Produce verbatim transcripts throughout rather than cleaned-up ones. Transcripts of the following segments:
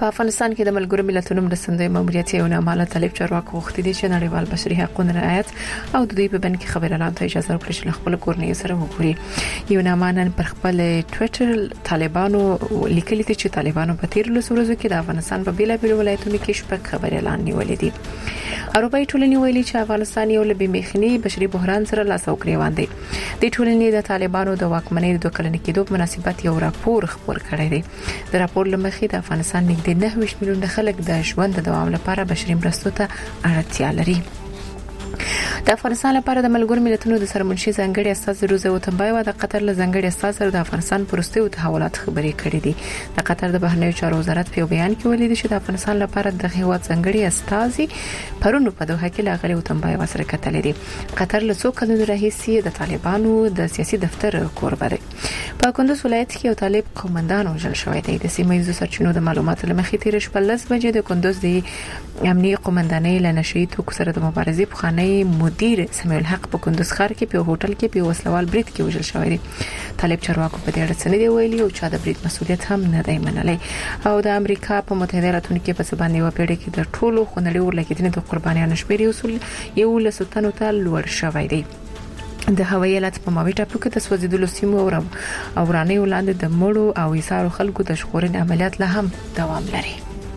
په افغانستان کې د ملګرو ملتونو مرستندوی ماموریت یو نامعلوم طالب چارواکو غوښتي دي چې نړیوال بشري حقوقو رعایت او د دوی په بند کې خبر اعلان ته اجازه ورکړي چې خپل کورنۍ سره وګوري. یو نامعلوم پر خپل ټوئیټر طالبانو لیکلي دي چې طالبانو په تیر لس ورځو کې د افغانستان په بیلابیلو ولایتونو کې شپږ خبر اعلان نیولې دي. اروپאי ټولنې ویلي چې افغانستان یو لبي مخنی بشري بحران سره لاس او ګریوان دی. د ټولنې د طالبانو د واکمنۍ د کلنې کېدو په مناسبت یو راپور خبر کړی دی. د راپور لمخې د افغانستان نږدې نه ویشت میلیونه خلک د ژوند د دوام لپاره بشري مرستو ته اړتیا لري. د افغانستان لپاره د ملګرو ملتونو د سرمنشي ځانګړي استاذ روزه وتنبای و د قطر له ځانګړي استاذ سره د افغانستان پرسته او تحولات خبرې کړې دي. د قطر د بهرنیو چارو وزارت په بیان کې ویلي چې د افغانستان لپاره د هیواد ځانګړي استاذ پرونو په دوحه کې لاغلي وتنبای و سره کتلې دي. قطر له څو کلونو راهیسې د طالبانو د سیاسي دفتر کوربه دی. په کندوز ولایت کې یو طالب قومندان وژل شوی دی. د سیمه ییزو سرچینو د معلوماتو لمخې تیر شپه لس بجې د کندوز د امنیتي قومندانۍ له نشئی توکو سره د مبارزې په خانه مدیر سمیع الحق په کندوز ښار کې په هوټل کې په وسلوال بریټ کې وژل شوی دی. طالب چارواکو په دې اړه څه نه دی ویلي او چا د بریټ مسولیت هم نه دی منلی. او د امریکا په متحده ایالاتونو کې په سبا نیو پیړۍ کې د ټولو خونړیو ورلګیدنې د قربانیانو شمېر یو یو لسو ته لوړ شوی دی. د هوایي حالت په ماوي ټاپو کې د سوځیدلو سیمو او ورانې ولاندې د مړو او ایثارو خلکو د ژغورنې عملیات لا هم دوام لري.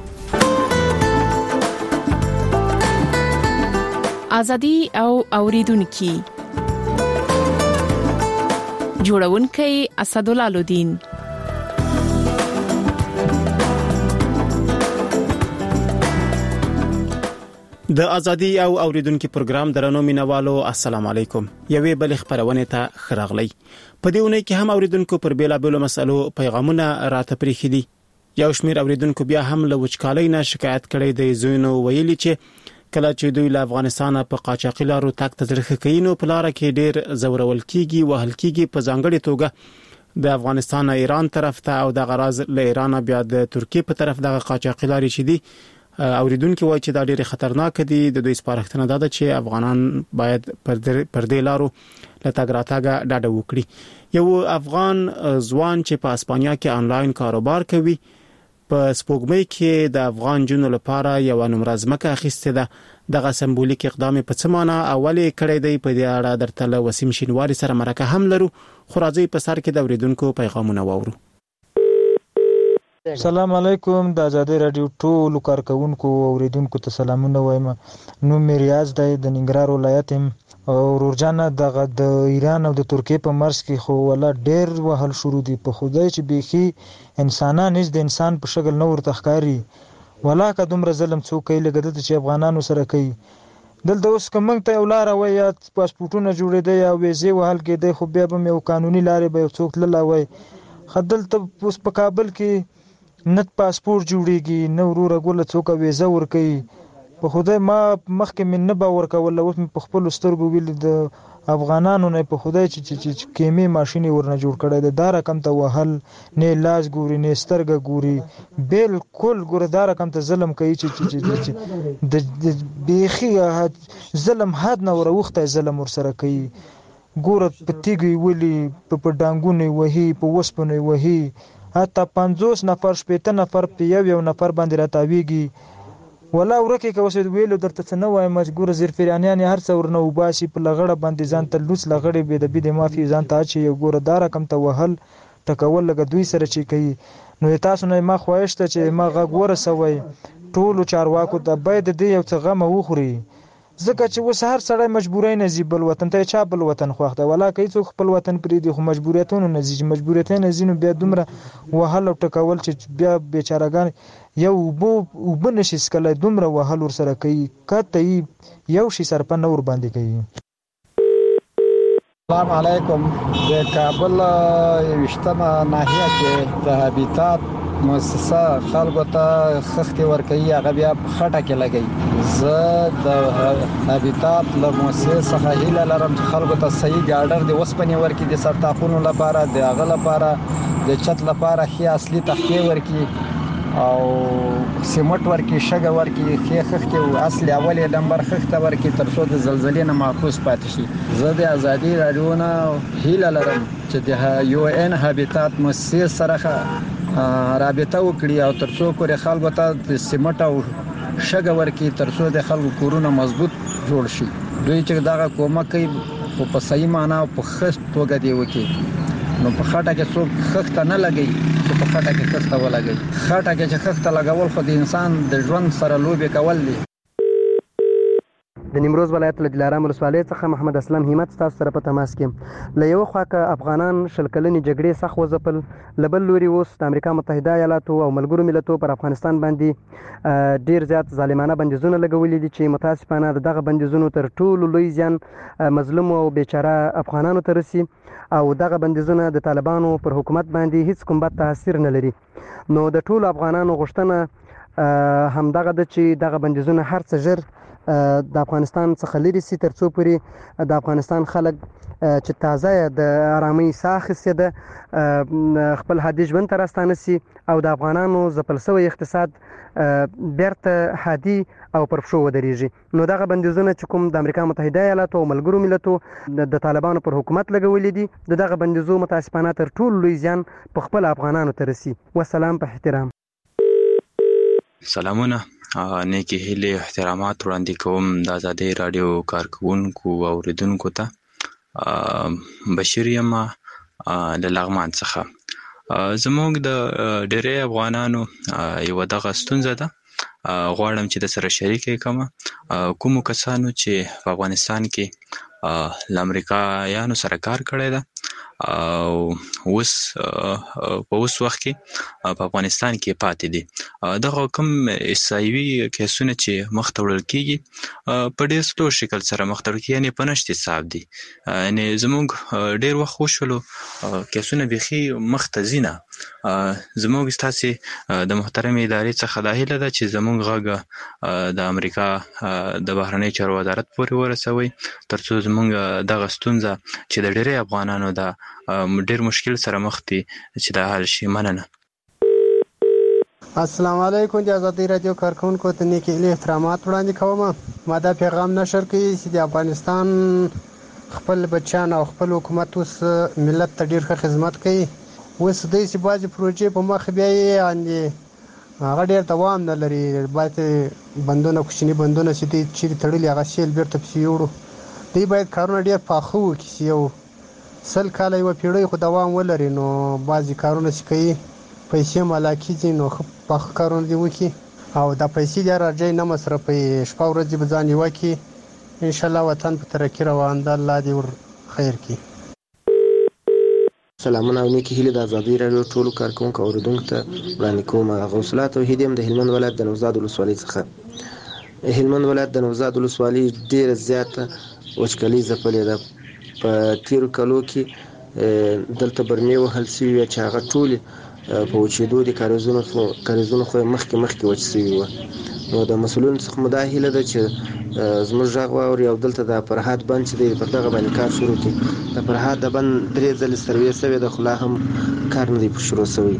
ازادي او اوریدونکو جوړونکي اسدالله لودین. د ازادي او اوریدونکو پروګرام درنو مینوالو السلام علیکم. یوې بل خبرونه ته خراغلی. په دې ونه کې هم اوریدونکو پر بیلا بیلو مسلو پیغامونه راته پریخي دي. یو شمیر اوریدونکو بیا هم له وچکالۍ نه شکایت کړي دی. زوینو ویلي چې کله چې دوی له افغانستان په قاچاقي لارو تک تزرخه کینو په لار کې ډیر زورول کیږي وهل کیږي. په ځانګړي توګه د افغانستان ایران طرف ته او د غراز له ایران بیا د ترکیه په طرف دغه قاچاقي لاري چې دي اوریدونکو وایي چې دا ډېر خطرناک دي. د دوی سپارښتنه ده چې افغانان باید پر دې لارو له تګ راتګه ډاډه وکړي. یو افغان ځوان چې په اسپانیا کې انلاین کاروبار کوي په سپوږمۍ کې د افغان جنو لپاره یو نمبر ځمکه اخیسته ده. دغه سمبولیک اقدام په څه معنی اولې کړی دی په دې اړه درته له وسیم شینواری سره مرکه هم لرو. خو راځي په سر کې د اوریدونکو پیغامونه واورو. السلام علیکم. د آزادۍ رادیو ټولو کارکونکو او اوریدونکو ته سلامونه وایم. نو مې ریاض دی د ننګرهار ولایت او ورورجانه دغه د ایران او د ترکیه په مرز کې خو ولا ډیر وهل شروع دي. په خدای چې بيخي انسانان هیڅ د انسان په شکل نه ورته ښکاري. ولا که دومره ظلم څوک کوي لګد چې افغانانو سره کوي. دلته اوس کومنګ ته ولاره وای یا پاسپورتونه جوړېدي یا ویزه وهل کېدي خو بیا به یو قانوني لارې به څوک تللا وای. خدل ته اوس په کابل کې نت پاسپورت جوړیږي نو ورور غول څوک ویزه ور کوي. په خدای ما مخکې من نه باور کول اوس په خپل سترګو ویل د افغانانو نه په خدای چې کیمې ماشين ورنه جوړ کړی د دار کم ته وهل نه لاس ګوري نه سترګه ګوري بالکل ګور دار کم ته ظلم کوي چې د بيخي ظلم حد نه وروخته ظلم ور سره کوي. ګور په تیګي ولي په ډانګونه وهي په وسپنه وهي حتی پنځوس نفر شپږ نفر په یو یو نفر باندې راتاویږي. ولا ورکه که وسید ویلو درته څنګه وای مجبور زیر فریانیان هر څور نو باسي په لغړه باندې ځان ته لوس لغړې به د بده مافي ځان ته چې یو ګوره دار کم ته وهل ټکول لګ دوی سره چې کوي. نو تاسو نه ما خوښته چې ما غږ ورسوي ټولو چارواکو ته باید دې یو څه غم وخوري. ځکه چې وس هر سړی مجبورای نه زی بل وطن ته چا بل وطن خوښته ولا کوي څوک خپل وطن پرې دي خو مجبوریتونه نه زی مجبوریتونه زینو بیا دومره وهل او ټکول چې بیا بیچارهګان یو بو وبنشي سکله دومره وهل ور سره کوي کته یو شي سرپه نور باندې کوي. السلام علیکم. د کابل وشتمه ناحیه کې د هابیتات مؤسسه خلکو ته خښتې ورکوي هغه بیا خټه کې لګي. زه د هابیتات له مؤسسې څخه هیله لرم چې خلکو ته صحیح ګاډر د وسپنې ورکړي د سرطاقونو لپاره د هغه لپاره د چت لپاره خي اصلي تختې ورکړي او سیمټ ورکړي شګه ورکړي خي خښتې او اصلي اولې نمبر خښته ورکړي تر څو د زلزلې نه محفوظ پاتې شي. زه د ازادي رادیو نه هیله لرم چې د یو ان هابیتات مؤسسې سره رابطه وکړي او ترڅو پورې خلکو ته د سیمټ او شګه ورکړي ترڅو د خلکو کورونه مضبوط جوړ شي. دوی چې دغه کومک کوي په صحیح معنا او په ښه توګه دی وکړي. نو په خټه کې څوک خښته نه لګي چې په خټه کې خښته ولګي. خټه کې چې خښته لګول خو د انسان د ژوند سره لوبې کول دي. د نیمروز ولایت له دلارام ولسوالۍ څخه محمد اسلم همت تاسو سره په تماس کې. له یو خوا که افغانان شل کلنې جګړې سخت وځپل، له بل لوري اوس د امریکا متحده ایالاتو او ملګرو ملتونو پر افغانستان باندې ډیر زیات ظالمانه بندیزونه لګولي دي چې متاسفانه دغه بندیزونو تر ټولو لوی زیان مظلوم او بیچاره افغانانو ته رسي او دغه بندیزونه د طالبانو پر حکومت باندې هیڅ کوم بد تاثیر نه لري. نو د ټولو افغانانو غوښتنه همدغه ده چې دغه بندیزونه هر څه ژر د افغانستان څخه لري سي ترڅو پورې د افغانستان خلک چې تازه د آرامۍ ساه اخیستې ده خپل عادي ژوند ته راستانه سي او د افغانانو ځپل شوی اقتصاد بیرته عادي او پر پښو ودرېږي. نو دغه بندیزونه چې کوم د امریکا متحده ایالاتو او ملګرو ملتونو د طالبانو پر حکومت لګولي دي، د دغه بندیزو متاسفانه تر ټولو لوی زیان په خپل افغانانو ته رسي. والسلام په احترام. سلامونه، نیکی هیلې احترامات وړاندې کوم د آزادۍ راډیو کارکونکو او اوریدونکو ته. بشیر یم له لغمان څخه. زموږ د ډېری افغانانو یوه دغه ستونزه ده، غواړم چې د سره شریکه کړم. کومو کسانو چې په افغانستان کې له امریکایانو سره کار کړی ده او اوس په اوس وخت کې په افغانستان کې پاتې دي، دغه کوم احصایوي کیسونه چې مخ ته وړل کېږي په ډېر سلو شکل سره مخ ته وړل کېږي، یعنې په نشت حساب دي. یعنې زموږ ډېر وخت وشولو کیسونه بیخي مخ ته ځي نه. زموږ ستاسې د محترمې ادارې څخه دا هیله ده چې زموږ غږ د امریکا د بهرنۍ چارو وزارت پورې ورسوئ ترڅو زموږ دغه ستونزه چې د ډېری افغانانو دا ډېر مشکل سره مخ دي چې دا حل شي. مننه. السلام علیکم. د آزادۍ راډیو کارکونکو ته نیکی هیلې احترامات وړاندې کوم. ما دا پیغام نشر کړی چې د افغانستان خپل بچیان او خپل حکومت اوس ملت ته ډېر ښه خدمت کوي. اوس دوی چې بعضې پروژې په مخ بیا یې هغه ډېر دوام نه لري. بعضې بندونه کوچني بندونه چې دوی چیرې تړلي هغه سیل بېرته پسې وړو. دوی باید کارونه ډېر پاخه وکړي چې یو سل کاله یوه پیړۍ خو دوام ولري. نو بعضې کارونه چې کوي پیسې مالا کېږي، نو ښه پاخه کارونه دې وکړي او دا پیسې دې راځي نه مصرفوي. شپه ورځ به ځان یوه کړي، انشاءالله وطن په ترقي روان ده. الله دې ور خیر کړي. سلامونه او نیکی هیلې د آزادۍ راډیو ټولو کارکونکو او اوریدونکو ته وړاندې کوم. غوث الله توحید یم د هلمند ولایت د نوزاد ولسوالۍ څخه. هلمند ولایت د نوزاد ولسوالۍ ډېره زیاته وچکالي ځپلې ده. په تیرو کالو کې دلته برمې وهل سوي وې چې هغه ټولې په وچېدو دي، کاریزونه کاریزونه خو مخکې مخکې وچ سوي وو. نو د مسؤلینو څخه مو دا هیله ده چې زموږ غږ واوري او دلته د فرهاد بند چې دی پر دغه باندې کار شروع کړي. د فرهاد د بند درې ځلې سروې سوې ده خو لا هم کار نه دی شروع سوی.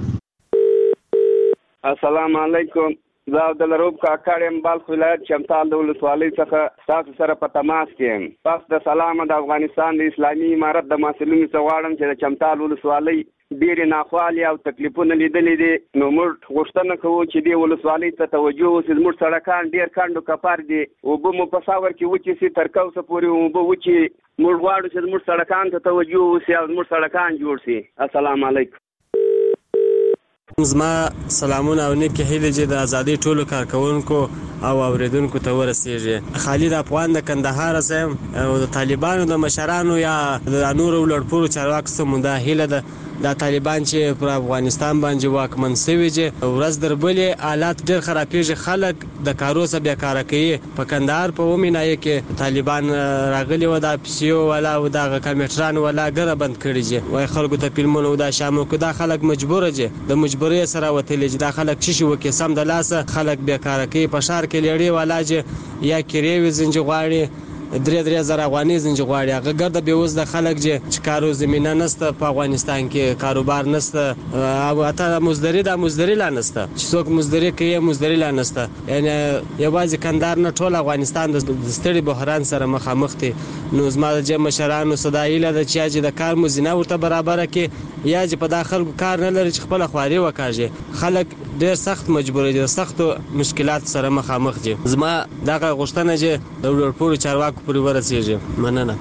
السلام علیکم. زه عبدالرؤف کاکړ یم، بلخ ولایت چمتال د ولسوالۍ څخه تاسو سره په تماس کې یم. تاسو د سلامه د افغانستان د اسلامي امارت د مسؤلینو څخه غواړم چې د چمتال ولسوالۍ ډېرې ناخوالې او تکلیفونه لیدلي دي. نو موږ غوښتنه کوو چې دې ولسوالۍ ته توجه وشي. زموږ سړکان ډېر کڼ او کپر دي، اوبه مو په ساور کې وچې سي، تر کوسه پورې اوبه وچې. موږ غواړو چې زموږ سړکان ته توجه وشي او زموږ سړکان جوړ شي. السلام علیکم. زما سلامونه او نیکې هیلې چې د ازادۍ ټولو کارکوونکو او اوریدونکو ته ورسیږي. خالد افغان د کندهار یم او د طالبانو د مشرانو یا د نورو لوړپوړو چارواکو څخه مو دا هیله ده دا طالبان چې پر افغانستان باندې واکمن شوي دي ورځ در بلې حالات ډېر خرابېږي، خلک د کارو څخه بیکاره کوي. په کندهار په اومې ناحیه کې طالبان راغلي وو، دا پیسیو والا او دغه کمپیوټران والا ګره بند کړي دي، وایي خلکو ته فلمونه او دا شامل کړي. دا خلک مجبوره دي، د مجبورۍ سره وتلي دي. دا خلک څه شي وکړي سم د لاسه خلک بیکاره کوي. په ښار کې لېړې والا چې یا کرې وي زنجي غواړي درې درې زره افغانۍ زنجي غواړي، هغه ګرده بېوزله خلک چې کارو زمینه نشته په افغانستان کې، کاروبار نشته او حتی مزدوري دا مزدوري لا نشته چې څوک مزدوري کوي، مزدوري لا نشته. یعنې یوازې کندهار نه ټول افغانستان د ستړي بحران سره مخامخ دی نو زما د جمع مشرانو صدایله د چې د کار مزینه ورته برابر کړي یا چې په داخل کار نه لري چې خپل خواري وکاږي. خلک ډېر سخت مجبور دي، سخت مشکلات سره مخامخ دي. زما دغه غوښتنه چې د ولورپور چارواکو پورې ورسیږي. مننه.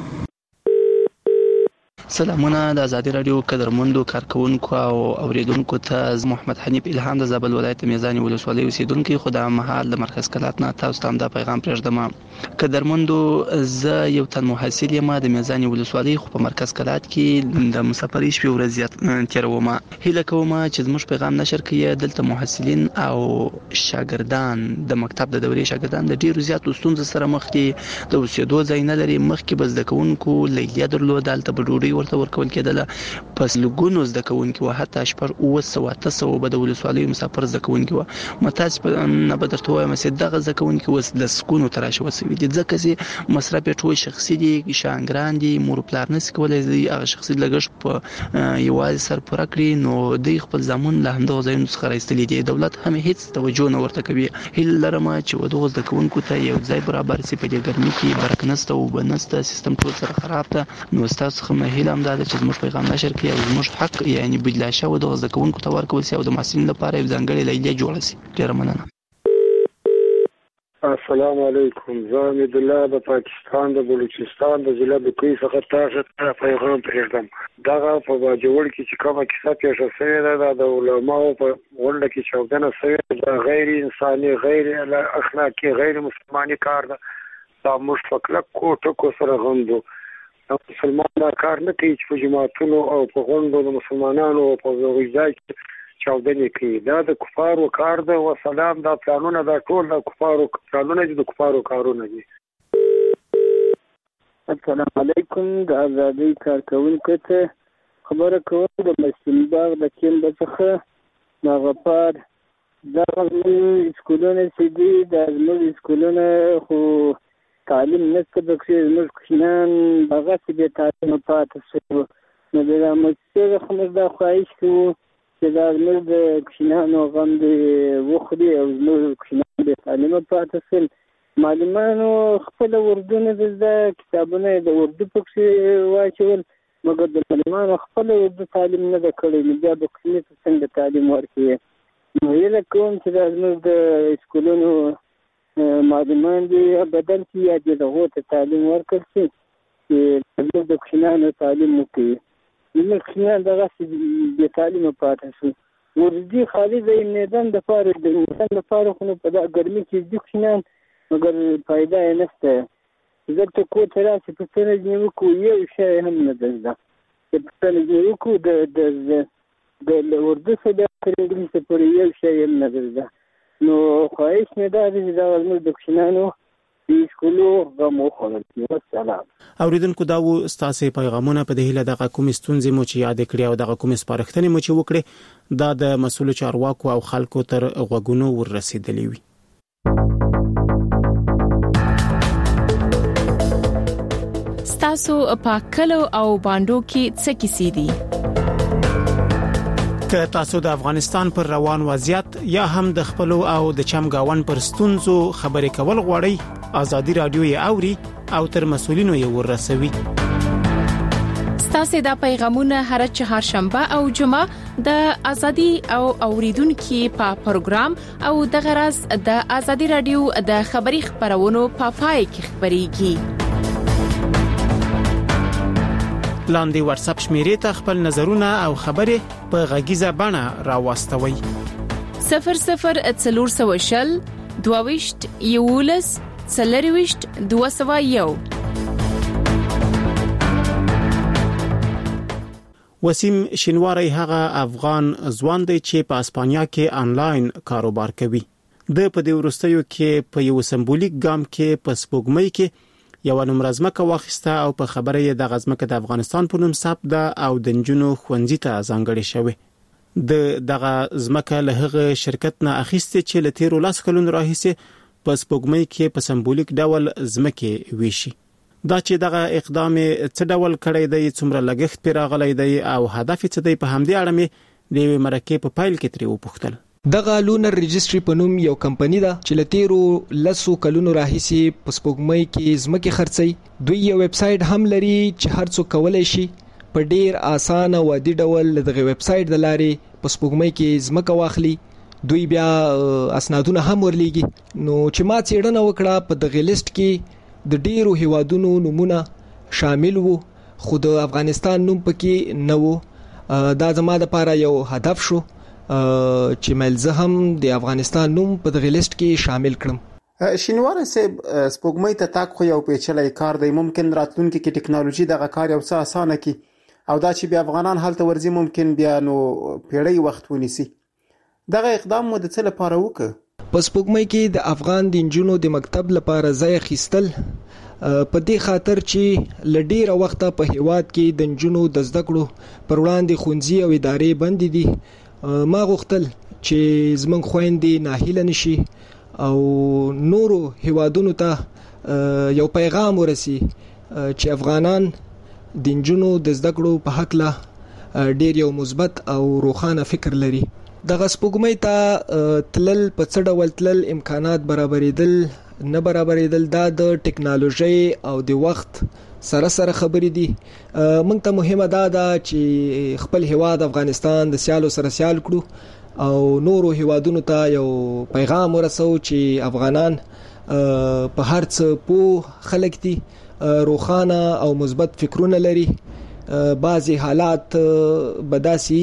سلامونه د ازادي رادیو قدرمندو کارکونکو او اوریدونکو ته. محمد حنیف الهام د زابل ولایت میزانی ولسوالۍ اوسیدونکو. خو د مهال د مرکز کلات نه تاسو ته دا پیغام پرېږدم. قدرمندو زه یو تن محصل یم د میزانی ولسوالۍ، خو په مرکز کلات کې د مسافرۍ شپې ورځې تیروم. هیله کوم چې زموږ پیغام نشر کړئ. دلته محصلین او شاګردان د مکتب د دورې شاګردان د ډیرو زیاتو ستونزو سره مخ دي. د اوسېدو ځای نه لري. مخکې به زده کوونکو لیلیه درلوده، دلته به ډوډۍ ورته ورکول کېدله. پس لګونو زده کوونکي و حتی شپږ اوه سوه اته سوه به د ولسوالیو مسافر زده کوونکي و. متاسفه نه به درته وایم چې دغه زده کوونکي اوس لسګونو ته راشوه شوي دي، ځکه چې مصرف یې ټول شخصي دي، شاګران دي، مور پلار نشي کولی هغه شخصي لګښت په یوازې سر پوره کړي. نو دوی خپل زامن له همدغه ځایونو څخه راایستلي دي. دولت هم هیڅ توجه نه ورته کوي. هیله لرم چې دغه زده کوونکو ته یو ځای برابر شي. په دې ګرمۍ کې برق نشته، اوبه نشته، سیستم ټول سره خراب ده. نو ستاسو څخه مې هیله هم ده چې زموږ پیغام نشر کړئ او زموږ حق یعنی بدلا شوی د زده کوونکو ته ورکول شي او د محصلینو لپاره یو ځانګړی لیلیه جوړه شي. ډیره مننه. السلام علیکم. زه امید الله د پاکستان د بلوچستان د ضلع د کوی څخه تاسو ته پیغام پرېږدم. دغه په باجوړ کې چې کومه کیسه پیښه شوې ده د علماو په غونډه کې چاودنه شوې ده، غیر انساني، غیر اخلاقي، غیر مسلماني کار ده. دا موږ په کلک کوټکو سره غندو. مسلمان دا کار نه کوي چې په جماعتونو او په غونډو د مسلمانانو په ځای کې چاودنې کوي. دا د کفارو کار ده. وسلام. دا پلانونه دا ټول د کفارو پلانونه دي، د کفارو کارونه دي. السلام علیکم. د ازادۍ کارکونکو ته خبره کوم د مسلم باغ د کیمب څخه د غفار دغه سکولونه چې دي د زموږ سکولونه خو تعلیم نشته پکې. زموږ کوچنیان هغسې بې تعلیمه پاتې شوي. نو د مسجد خو موږ دا خواهش کوو چې دا زموږ د کوچنیانو غم دې وخوري او زموږ کوچنیان بې تعلیمه پاتې شول. معلمانو خپله اردو نه ده زده، کتابونه یې د اردو پکې واچول، مګر د معلمانو خپله اردو تعلیم نه ده کړی. نو بیا به کوچني ته څنګه تعلیم ورکوي؟ نو هیله کوم چې دا زموږ د سکولونو معلمان دي بدل شي یا دې دغو ته تعلیم ورکړل شي چې زموږ د کوچنیانو تعلیم وکړي. زموږ کوچنیان دغسې بې تعلیمه پاتې شو. ورځي خالي د میدان دپاره د میدان دپاره خو نو په دا ګرمي کې دي کوچنیان، مګر فایده یې نشته. دلته کور ته راشي پوښتنه ځینې وکړو، یو شی هم نه ده زده. چې پوښتنه ځینې وکړو د اردو څخه بیا تر انګلیسه پورې یو شی هم نه ده زده. نو خواهش مې دا دی چې دا زموږ د کوچنیانو د سکولو غم وخوړل شي. والسلام. اوریدونکو دا و ستاسو پیغامونه. په دې هیله دغه کومې ستونزې مو چې یاد کړې او دغه کومې سپارښتنې مو چې وکړې دا د مسؤل چارواکو او خلکو تر غوږونو ورسېدلې وي. ستاسو په کلو او باندو کې څه کیسې دي؟ که تاسو د افغانستان پر روان وضعیت یا هم د خپل او د چمګاون پر ستونزو خبرې کول غواړئ، ازادي رادیو یې اوري او تر مسؤلینو یې ورسوي. ستاسو د پیغامونه هر چهارشنبه او جمعه د ازادي او اوریدونکو په پروګرام او د غرض د ازادي رادیو د خبري خبرونو په پای کې خبريږي. لاندې واتس اپ شمیرې ته خپل نظرونه او خبرې په غږیزه بڼه راوستوي. صفر صفر څلور سوه شل دوه یولس څلرويشت دوه سوه یو. وسیم شینواری هغه افغان ځوان دی چې په اسپانیا کې انلاین کاروبار کوي. د په دې ورستیو کې په یو سمبولیک ګام کې په سپوږمۍ کې یو نمرزمکه واخیسته او په خبره یې د غزمکه د افغانستان په نوم ثبت ده او د نجونو خوندزي ته ځانګړې شوی. د دغه زمکه له هغه شرکت نه اخیسته چې له تیرو لاس کلونو راهیسه په سپوږمۍ کې په سمبولیک ډول زمکه ویشي. دا چې دغه اقدام څه ډول کړی دی، څومره لګښت پیراغلی دی او هدف څه دی، په همدې اړه مې د مرکه په پایل کې تری وپوښتل. دغه لونر ريجستري په نوم یو کمپنی ده چې لتیرو لسو کلونو راهیسي په سپوږمۍ کې ځمکې خرڅي. دوی یو ویب سټ هم لري چې هر څوک کولای شي په ډیر اسانه او عادي ډول دغه ویب سټ د لارې په سپوږمۍ کې ځمکه واخلي. دوی بیا اسنادونه هم ورلېږي. نو چې ما څېړنه وکړه په دغه لیست کې د ډیرو هیوادونو نمونه شامل وو، خو د افغانستان نوم پکې نه وو. دا زما لپاره یو هدف شو چې ملزه هم د افغانستان نوم په دغه لیست کې شامل کړم. شینواره صاحب، سپوږمۍ ته تاک خو یو پیچلی کار دی. ممکن راتلونکي کې ټکنالوژي دغه کار یو څه اسانه کی او دا چې بیا افغانان هلته ورځي ممکن بیا نو پیړۍ وخت ونیسي. دغه اقدام مو د څه لپاره وکړ؟ په سپوږمۍ کې د افغان د انجونو د مکتب لپاره ځای اخیستل په دې خاطر چې لډیره وخته په هیواد کې د انجونو د زده کړو پر وړاندې ښوونځي او ادارې بند دي. ما غوښتل چې زمونږ خويندې ناهیله نشي او نورو هیوادونو ته یو پیغام ورسي چې افغانان د انجونو د زده کړو په حق له ډیر یو مثبت او روښانه فکر لري. دغه سپوږمۍ ته تلل په څه ډول تلل، امکانات برابرېدل نه برابرېدل، دا د ټکنالوژي او د وخت سره سره خبرې دي. موږ ته مهمه دا ده چې خپل هیواد افغانستان د سیالو سره سیال کړو او نورو هیوادونو ته یو پیغام ورسو چې افغانان په هر څه پوه خلک دي، روښانه او مثبت فکرونه لري. بعضی حالات بداسي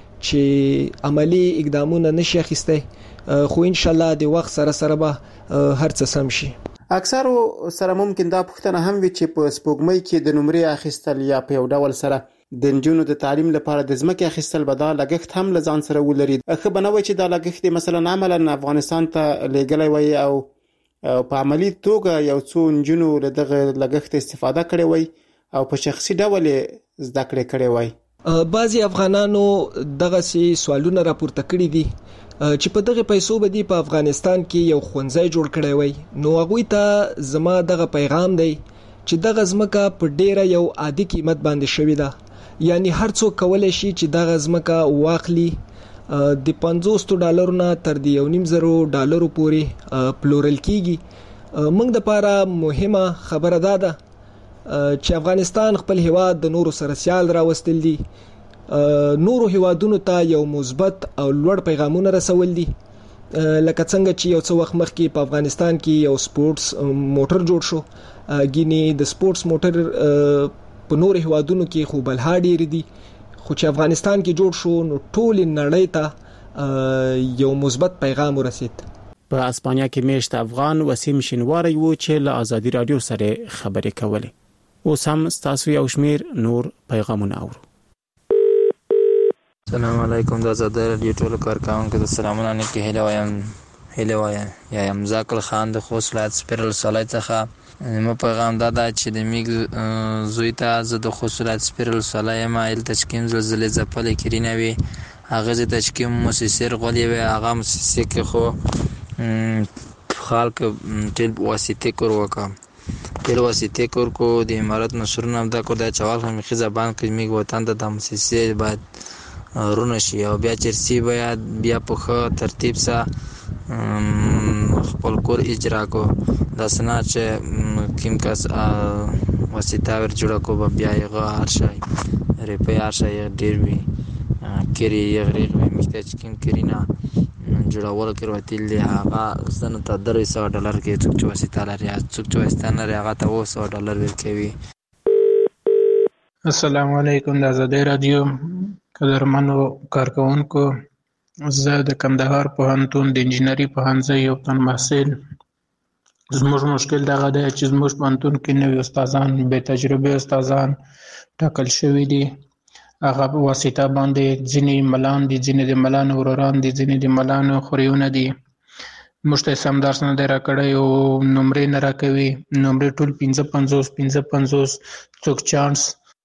چې عملی اقدامونه نشي اخیسته، خو ان شاء الله د وخت سره سره به هر څه سم شي. اکثرو سره ممکن دا پوښتنه هم وي چې په سپوږمۍ کې د نمرې اخیستل یا په یو ډول سره د نجونو د تعلیم لپاره د ځمکې اخیستل به دا لګښت هم له ځان سره ولري. ښه به نه وي چې دا لګښت مثلا عملا افغانستان ته لیږلی وي او په عملی توګه یو څو نجونو له دغه لګښت استفاده کړې وي او په شخصي ډول زده کړې کړې وي. بعضی افغانانو دغه سي سوالونه راپورته کړي دي چې په دغه پیسو باندې په افغانستان کې یو خونځای جوړ کړی وي. نو هغه ته زما دغه پیغام دی چې دغه ځمکه په ډیره یو عادي قیمت باندې شوې ده، یعنی هر څوک کولای شي چې دغه ځمکه واخلي. د پنځوس ډالرو نه تر د یو نیم زرو ډالرو پورې پلورل کیږي. موږ د لپاره مهمه خبره ده ده چې افغانستان خپل هیواد د نورو سره سیال راوستل دي، نورو هیوادونو ته یو مثبت او لوړ پیغامونه رسول دي. لکه څنګه چې یو څو وخت مخکې په افغانستان کې یو سپورتس موټر جوړ شو، ګینه د سپورتس موټر په نورو هیوادونو کې خو بلها ډیر دي، خو چې افغانستان کې جوړ شو نو ټول نړۍ ته یو مثبت پیغام ورسید. په اسپانیا کې میشت افغان وسیم شینواری وو چې له ازادي رادیو سره خبرې کولې. اوس هم تاسو یو شمیر نور پیغامونه اورو. السلام علیکم، د آزادی رادیو ټولو کارکونکو ته سلامونه. نه کې هله وایم هله وایم یا یم زاکل خان د خوست ولایت سپیرل سالای څخه. مو پیغام دا ده چې د میګ زوی ته زه د خوست ولایت سپیرل سالای ما ال تشکیم زلزلې ځپلې کړینوي. هغه د تشکیم موسسر غولې وي، هغه موسسه کې خو خلک ټیل واسطه کور وکم ټیل واسطه کور کو د امارات نشرونه دا کو د چوال هم خي زبان کې میګ وطن ته د موسسه بعد رونه شي او بیا چرسي بیا بیا په ترتیب سره خپل کور اجرا کو د سنا چې کیم کس واسطه ور جوړ کو بیا یې هر شي ریپیر شي ډیر وی کری یغریغ وی محتاج کیم کرینا جوړول کړو تل دی هغه سن ته درې سوه ډالر کې څوک چې واسطه لري څوک چې واسطه نه لري هغه ته اوه سوه ډالر ورکوي. السلام علیکم، د آزادی رادیو قدرمنو کارکونکو، زه د کندهار پوهنتون د انجینري پوهنځي یو تن محصل. زموږ مشکل دغه دی چې زموږ پوهنتون کې نوي استادان بې تجربه استادان ټاکل شوي دي. هغه په واسطه باندې ځینې ملان دي، ځینې د ملانو وروران دي، ځینې د ملانو خوریونه دي. موږ ته سم درس نه دی راکړی او نمرې نه راکوي. نمرې ټول پنځه پنځوس پنځه پنځوس څوک چانس.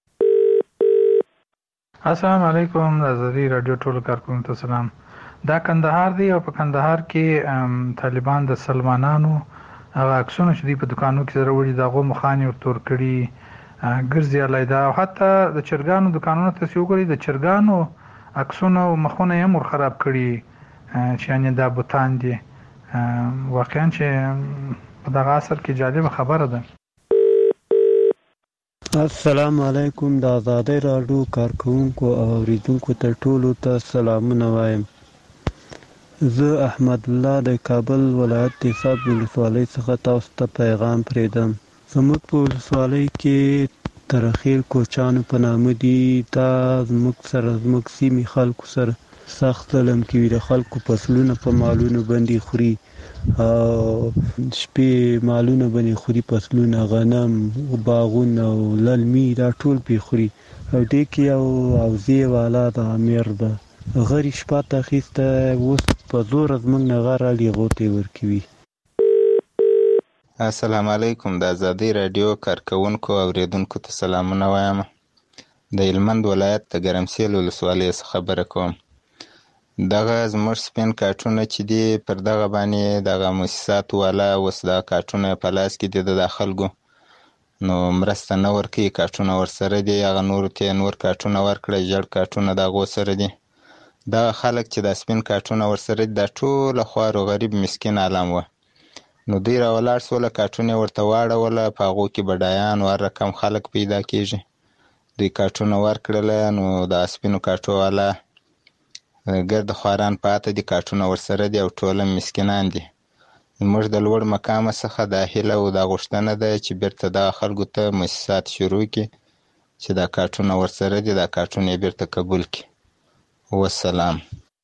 السلام علیکم، د آزادی رادیو ټولو کارکونکو ته سلام. دا کندهار دی او په کندهار کې طالبان د سلمانانو هغه عکسونه چې دی په دکانو کې سره وړي دغه مخانی ور تور کړي ګرځي علیدا، او حتی د چرګانو دکانونو ته یو غړي د چرګانو عکسونه او مخونه یې مر خراب کړي. چې یعنی دا بوتان دي واقعا چې په دغه عصر کې جالب خبره ده. السلام علیکم. د آزادۍ راډیو کارکونکو او اوریدونکو ته ټولو ته سلامونه وایم. زه احمد الله د کابل ولایت حساب ولسوالۍ څخه تاسو ته پیغام پرېږدم. زموږ په ولسوالۍ کې ترخیل کوچانو په نامه دي. دا زموږ سره زموږ سیمې خلکو سره سخت ظلم کوي. د خلکو فصلونه په مالونو باندې خوري او شپې مالونه باندې خوري، فصلونه، غنم، باغونه او للمي دا ټول پې خوري. او دې کې یو اوزې والا د امیر ده غري شپه ته اخیسته، اوس په زوره زموږ نه غره لیغو ته ورکوي. السلام علیکم. د آزادۍ راډیو کارکونکو او اوریدونکو ته سلامونه وایم. د هلمند ولایت د ګرمسیل ولسوالۍ څخه خبره کوم. دغه زموږ سپین کارټونه چې دي پر دغه باندې دغه مؤسساتو والا اوس دغه کارټونه په لاس کې دي د خلکو، نو مرسته نه ورکوي. کارټونه ورسره دي، هغه نورو ته نور کارټونه ورکړه، ژړ کارټونه د هغو سره دي. دغه خلک چې د سپین کارټونه ورسره دي دا ټوله خوار و غریب مسکین عالم وه. نو دوی راولاړ سوله، کارټونه یې ورته واړوله، په هغو کې بډایان او هر رقم خلک پیدا کېږي. دوی کارټونه ورکړله، نو د سپینو کارټو والا ګرد خواران پاته دي، کارټونه ورسره دي او ټوله مسکینان دي. موږ د لوړ مقامه څخه دا هیله او دا غوښتنه ده چې بیرته دغه خلکو ته مؤسسات شروع کړي چې دا کارټونه ورسره دي، دا کارټونه یې بیرته قبول کړي. والسلام.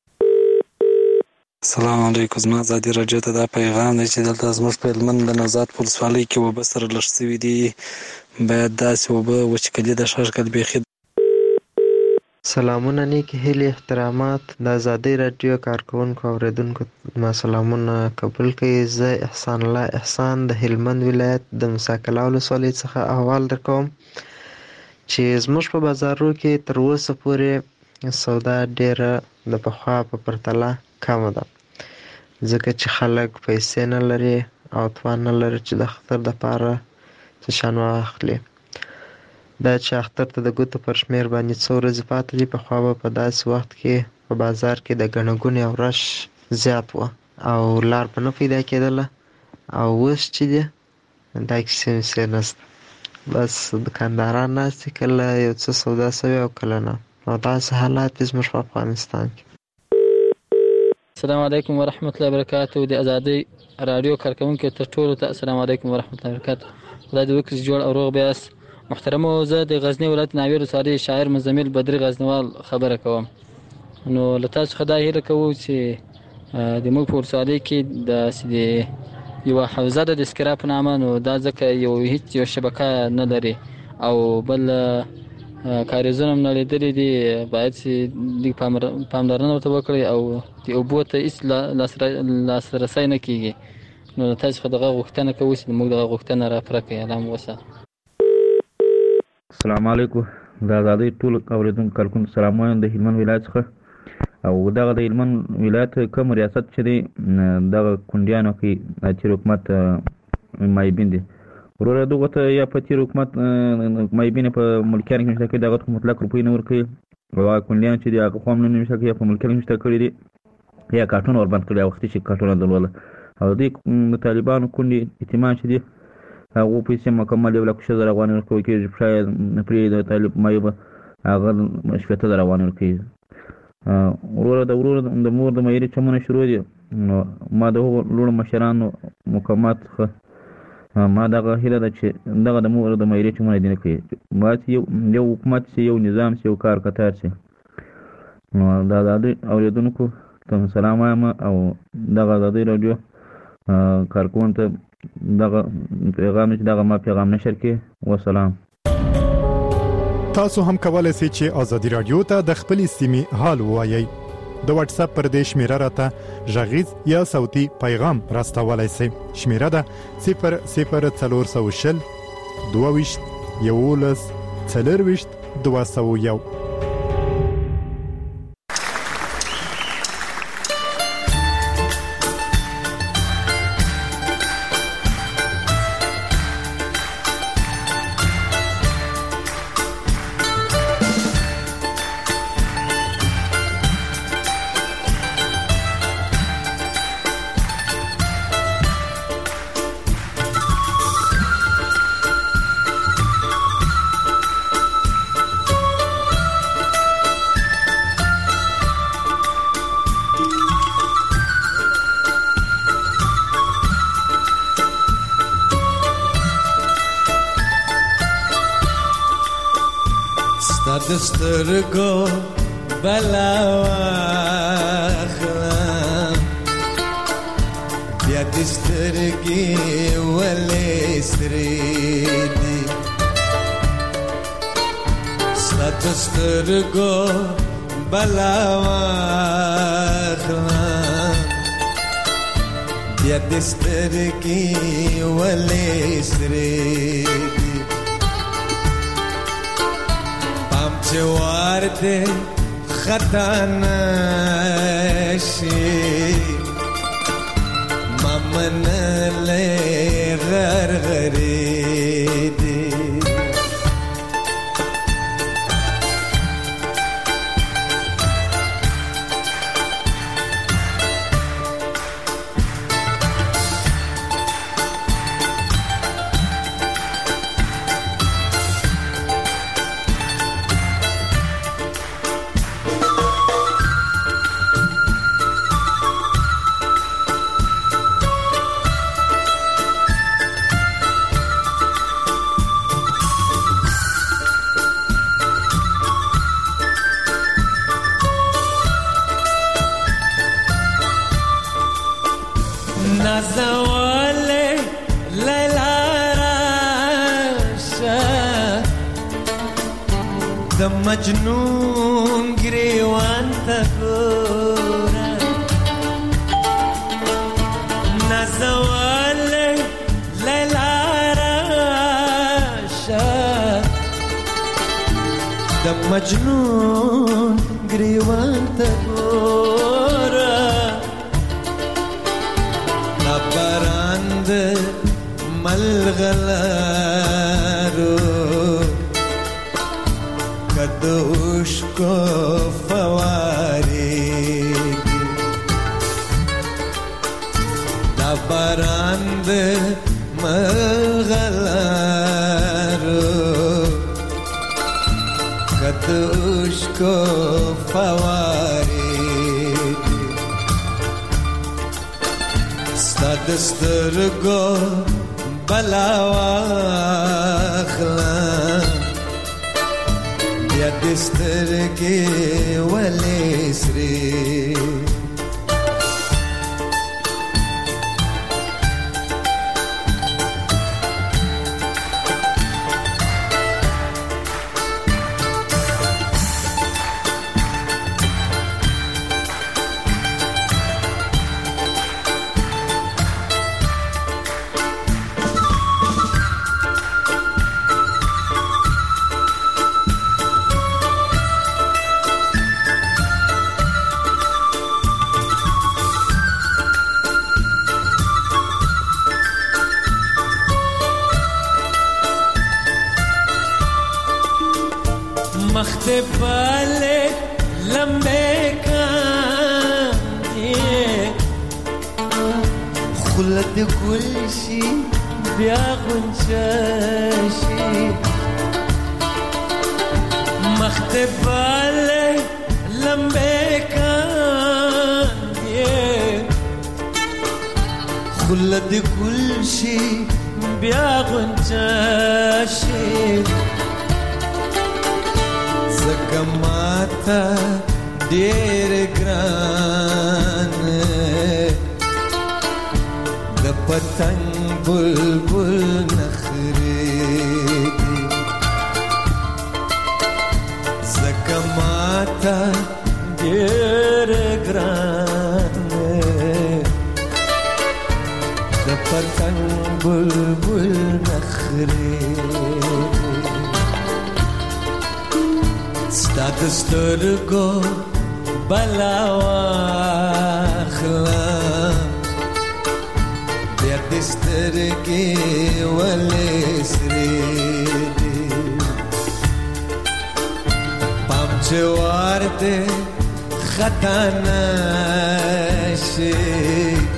السلام علیکم. زما ازادي راډیو ته دا پیغام دی چې دلته زموږ په هلمند د نوزاد په ولسوالۍ کې اوبه سره لږ سوي دي. باید داسې اوبه وچکلي د ښه ښکل بیخي. سلامونه، نیکې هیلې، احترامات. د آزادۍ راډیو کارکونکو او اوریدونکو ما سلامونه قبول کړئ. زه احسان الله احسان د هلمند ولایت د مساکلا ولسوالۍ څخه احوال درکوم چې زموږ په بازارو کې تر اوسه پورې سودا ډیره د پخوا په پرتله کمه ده، ځکه چې خلک پیسې نه لري او توان نه لري چې د اختر دپاره څه شیان واخلي. دا چې اختر ته د ګوتو پر شمېر باندې څو ورځې پاتې دي، پخوا به په داسې وخت کې په بازار کې د ګڼه ګوڼې او رش زیات وه او لار به نه پیدا کېدله. او اوس چې دی دا کیسې ویسې نشته، بس دکانداران ناست دي، کله یو څه سودا سوي او کله نه. او داسې حالات دي زموږ په افغانستان کې. السلام علیکم ورحمت الله وبرکاته. د آزادۍ راډیو کارکونکو ته ټولو ته السلام علیکم ورحمت الله وبرکاته. خدای دې وکړي جوړ او روغ بیاست. محترمو، زه د غزني ولایت ناوې ولسوالۍ شاعر مزمل بدري غزنوال خبره کوم. نو له تاسو څخه دا هیله کوو چې د موږ په ولسوالۍ کې داسې د یوه حوزه ده د اسکرا په نامه، نو دا ځکه یو هیڅ یو شبکه نه لري او بل کاریزونه هم نړېدلي دي. باید چې لږ پاملرنه ورته وکړئ او د اوبو ته هېڅ لاسرسی نه کېږي. نو له تاسو څخه دغه غوښتنه کوو چې موږ دغه غوښتنه راپوره کړئ. الله مو وساتي. السلام علیکم. د آزادۍ ټول اوریدونکو کارکونکو سلام وایم د هلمند ولایت څخه. او دغه د هلمند ولایت کوم ریاست چې دی دغه کونډیانو کې د تېر حکومت مایبین دي. وروره دغه ته یا په تېر حکومت مایبین په ملکیانو کې نشته کړي، دغه ته مطلق روپۍ نه ورکوي او هغه کونډیان چې دي هغه خو هم نه نشته کړي یا په ملکیانو کې نشته کړي دي یا کارټونه وربند کړي، وختي چې کارټونه درلوده. او دوی د طالبانو کونډې یتیمان چې دي هغو پیسې مکمل یو لک شل زره افغانۍ ورکول کېږي، شاید پرې د طالب مایوبه هغه شپېته زره افغانۍ ورکوي. وروره د ورور د مور د معیاري چمونه شروع دي. نو ما د هغو لوړو مشرانو مقامات څخه ما دغه هیله ده چې دغه د مور د معیاري چمونه دې نه کوي، باید یو حکومت شي، یو نظام شي، یو کار کتار شي. نو د آزادۍ اورېدونکو ته سلام وایم او دغه آزادۍ راډیو کارکوونکو ته دغه پیغام چې دغه ما پیغام نشر کړي. والسلام. تاسو هم کولای شئ چې آزادۍ رادیو ته د خپل سیمې حال ووایئ. د واتس اپ پر دې شمیره راته غږیز یا صوتي پیغام راستولای شئ. شمیره ده صفر صفر څلور سوه شل دوه ویشت یولس څلرویشت دوه سوه یو. ستا د سترګو بلا واخلم بیا دې سترګې ولې سرې دي ستا د سترګو بلا واخلم بیا دې سترګې ولې سرې دي پام چې وار دې خطا نشي منلې غرغرې دي نازولې لیلا راشه د مجنون ګریوان ته ګوره نازولې لیلا راشه د مجنون ګریوان ته ګوره براند ملغلارو کدوش کو فواری دا براند ملغلارو کدوش کو فواری د سترګو بلا واخلم بیا دې سترګې ولې سرې مخته پاله لمبه کاندي خلد گل شي بیا غنچه شي مخته پاله لمبه کاندي خلد گل شي بیا غنچه شي زکه ماته ډېر ګران د پتنګ بلبل نخرې دي زکه ماته ډېر ګران د پتنګ بلبل نخرې ستا د سترګو بلا واخلم بیا دې سترګې ولې سرې دي پام چې وار دې خطا نشي